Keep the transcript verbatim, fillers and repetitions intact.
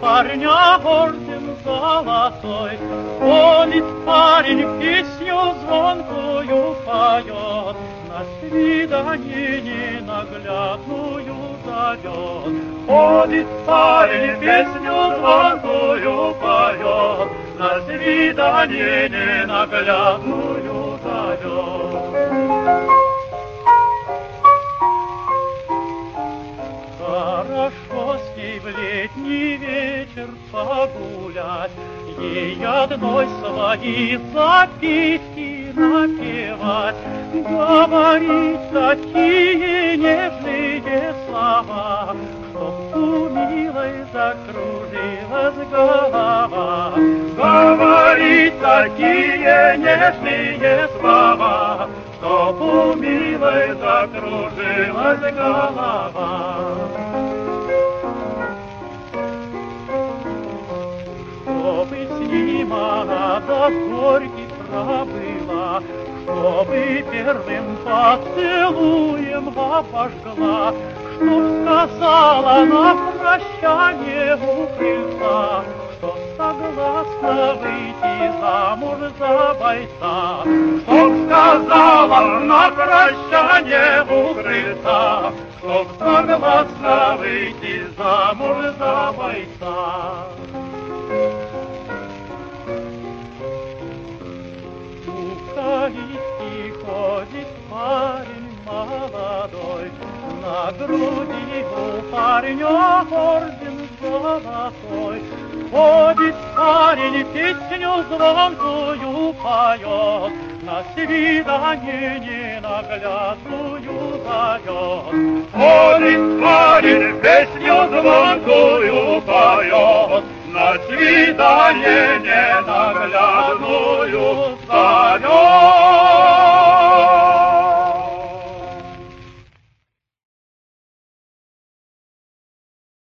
парня орден золотой. Ходит парень, песню звонкую поет, на свидание ненаглядную зовет. Ходит парень, песню звонкую поет, на свидание ненаглядную зовет. Хорошо с ней в летний вечер погулять, ей одной свои записки напевать, говорить такие нежные слова, чтоб у милой закружилась голова. Говорить такие нежные слова, чтоб у милой закружилась голова. Чтобы с ним она до горький пробыла, чтобы первым поцелуем обожгла, чтоб сказала на прощание у крыльца, что согласна выйти замуж за бойца. Чтоб сказала на прощание у крыльца, чтоб согласна выйти замуж за бойца. У калитки ходит парень молодой, на груди у парня орден золотой. Ходит парень, песню звонкую поет, на свидание ненаглядную зовет. Ходит парень, песню звонкую поет, на свидание ненаглядную зовет.